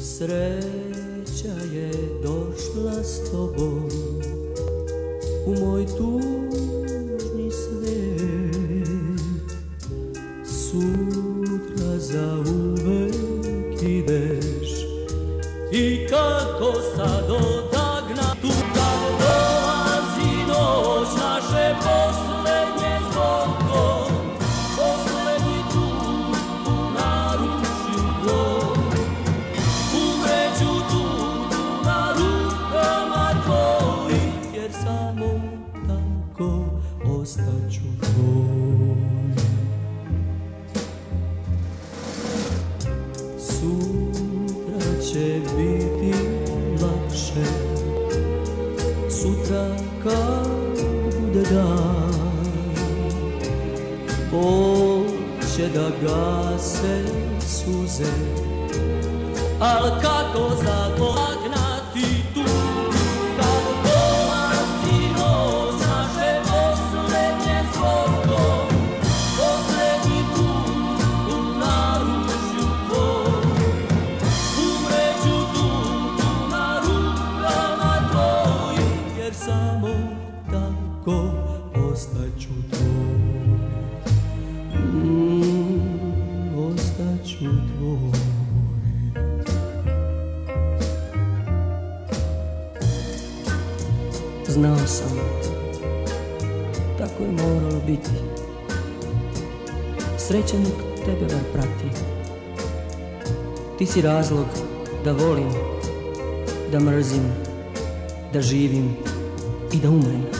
Sreća je došla s tobom u moj tužni svijet. Sutra zauvek ideš i kako sad odagna tu kad dolazi noć naše poslednje zbogom, poslednji tu naruši blok. Umreću tu na rukama tvojih, jer samo tako ostaću tvoj. Sutra će biti lakše, sutra kad bude dan, Bog će da gase suze, al kako zadognati tugu kad dolazi noć naše poslednje zbogom, poslednji put u naručju tvoj. Umreću tu na rukama tvojih, jer samo tako ostaću tvoj. Ostaću tvoj. Znao sam, tako je moralo biti. Sreća nek tebe bar prati. Ti si razlog da volim, da mrzim, da živim i da umrem.